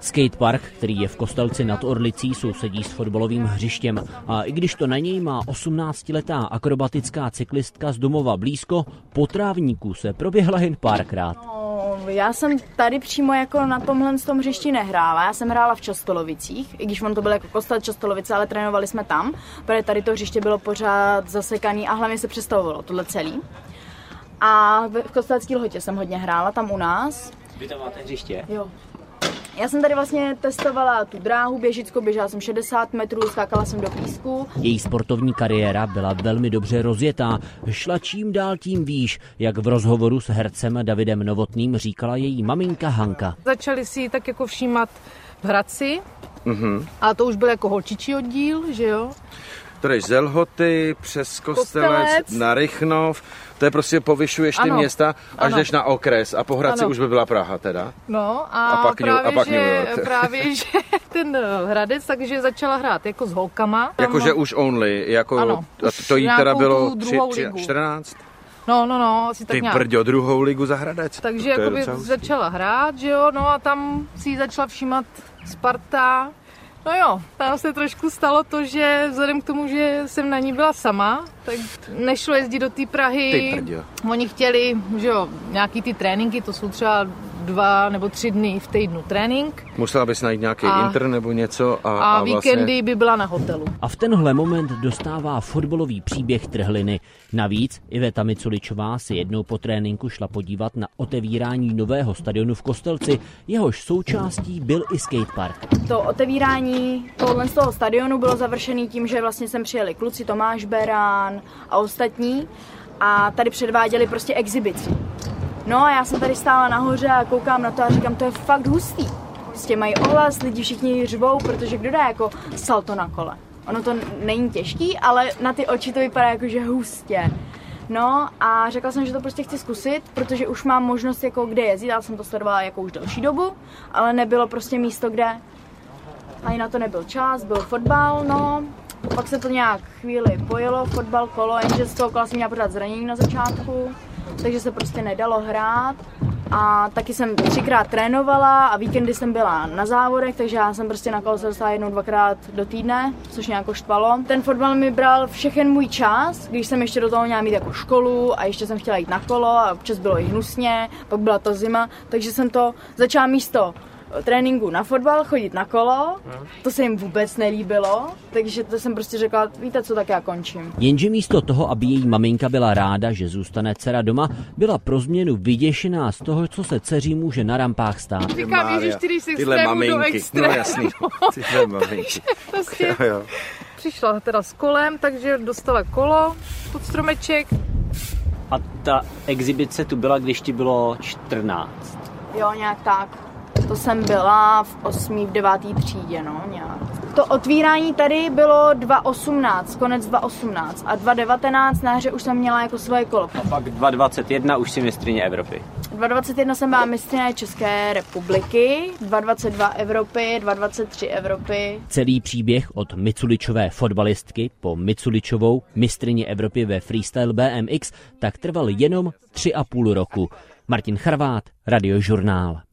Skatepark, který je v Kostelci nad Orlicí, sousedí s fotbalovým hřištěm. A i když to na něj má 18letá akrobatická cyklistka z domova blízko, po trávníku se proběhla jen párkrát. Já jsem tady přímo jako na tomhle hřišti nehrála, já jsem hrála v Častolovicích, i když on to byl jako Kostel Častolovice, ale trénovali jsme tam, protože tady to hřiště bylo pořád zasekaný a hlavně se přestavovalo tohle celý. A v Kostelské Lhotě jsem hodně hrála, tam u nás. Vy tam máte hřiště? Jo. Já jsem tady vlastně testovala tu dráhu běžickou, běžela jsem 60 metrů, skákala jsem do písku. Její sportovní kariéra byla velmi dobře rozjetá, šla čím dál tím výš, jak v rozhovoru s hercem Davidem Novotným říkala její maminka Hanka. Začali si tak jako všímat v Hradci, a to už byl jako holčičí oddíl, že jo? Tedy z Lhoty přes Kostelec na Rychnov, to je prostě povyšuješ ty města, až jdeš na okres a po Hradci už by byla Praha teda. No a pak New York. Právě, že ten Hradec, takže začala hrát jako s holkama. Jakože už only, jako to jí teda bylo 14? No, asi tak nějak. Ty brďo, druhou ligu za Hradec. Takže jakoby začala hrát, že jo, no a tam si ji začala všímat Sparta. No jo, tam se trošku stalo to, že vzhledem k tomu, že jsem na ní byla sama, tak nešlo jezdit do té Prahy. Oni chtěli, že jo, nějaký ty tréninky, to jsou třeba 2 nebo 3 dny v týdnu trénink. Musela bys najít nějaký intern nebo něco a víkendy vlastně by byla na hotelu. A v tenhle moment dostává fotbalový příběh trhliny. Navíc Iveta Miculičová si jednou po tréninku šla podívat na otevírání nového stadionu v Kostelci, jehož součástí byl i skatepark. To otevírání z toho stadionu bylo završený tím, že vlastně sem přijeli kluci Tomáš Berán a ostatní a tady předváděli prostě exibici. No a já jsem tady stála nahoře a koukám na to a říkám, to je fakt hustý. Prostě mají ohlas, lidi všichni řvou, protože kdo dá jako salto na kole. Ono to není těžký, ale na ty oči to vypadá jako, že hustě. No a řekla jsem, že to prostě chci zkusit, protože už mám možnost jako kde jezdit, já jsem to sledovala jako už delší dobu, ale nebylo prostě místo kde. Ani na to nebyl čas, byl fotbal, no. Pak se to nějak chvíli pojelo, fotbal, kolo, jenže z toho kola jsem měla pořád zranění na začátku, takže se prostě nedalo hrát. A taky jsem 3krát trénovala a víkendy jsem byla na závodech, takže já jsem prostě na kolo se dostala 1-2krát do týdne, což mě jako štvalo. Ten fotbal mi bral všechen můj čas, když jsem ještě do toho měla mít jako školu a ještě jsem chtěla jít na kolo a občas bylo i hnusně, pak byla to zima, takže jsem to začala místo tréninku na fotbal chodit na kolo, to se jim vůbec nelíbilo, takže to jsem prostě řekla, víte co, tak já končím. Jenže místo toho, aby její maminka byla ráda, že zůstane dcera doma, byla pro změnu vyděšená z toho, co se dceří může na rampách stát. Říkám, ježiš, ty jsi extrému do extrému. No jasný, tyhle maminky. Prostě přišla teda s kolem, takže dostala kolo pod stromeček. A ta exibice tu byla, když ti bylo 14. Jo, nějak tak. To jsem byla v 8. v 9. třídě, no, nějak. To otvírání tady bylo 2018, konec 2018 a 2019 na hře už jsem měla jako svoje kolo. A pak 2021 už si mistryně Evropy. 2021 jsem byla mistryně České republiky, 2022 Evropy, 2023 Evropy. Celý příběh od Miculičové fotbalistky po Miculičovou mistryni Evropy ve freestyle BMX tak trval jenom 3,5 roku. Martin Charvát, Radiožurnál.